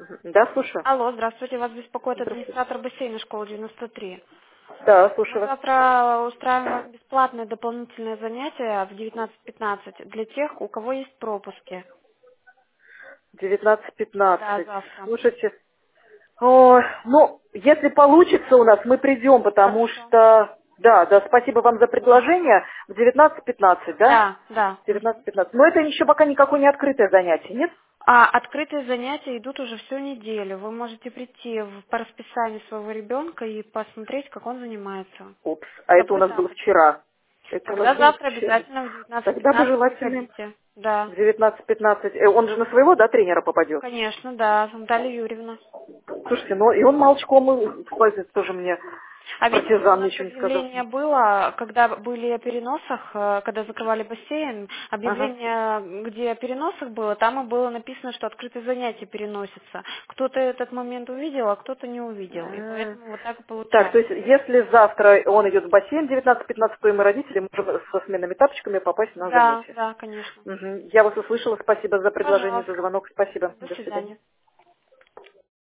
Да, слушаю. Алло, здравствуйте, вас беспокоит Здравствуйте. администратор бассейна школы 93. Да, Мы слушаю вас. завтра устраиваем бесплатное дополнительное занятие в 19:15 для тех, у кого есть пропуски. Да, 19:15. завтра. Слушайте, ой, ну, если получится у нас, мы придем, потому Хорошо. что... Да, да, спасибо вам за предложение. В 19:15, да? Да, да. В 19:15. Но это еще пока никакое не открытое занятие, нет? А открытые занятия идут уже всю неделю. Вы можете прийти по расписанию своего ребенка и посмотреть, как он занимается. Упс, С а это у собой нас было тапочки. вчера. Это у нас Тогда было завтра вчера. обязательно в Тогда бы 19:15 желательно приходите. в Да. 19:15. Он же на своего, да, тренера попадет? Конечно, да, Наталья Юрьевна. Слушайте, ну и он молчком сквозит тоже мне. А видите, у Партизан нас ничего не сказал. объявление было, когда были о переносах, когда закрывали бассейн, Ага. объявление, где о переносах было, там и было написано, что открытые занятия переносятся. Кто-то этот момент увидел, а кто-то не увидел. И поэтому вот так и Так, то получается. есть, если завтра он идет в бассейн 19:15, то и мы, родители, можем со сменными тапочками попасть на Да, занятие. да, конечно. Мгм. Я вас услышала. Спасибо за предложение, за Пожалуйста. звонок. Спасибо. До До свидания. свидания.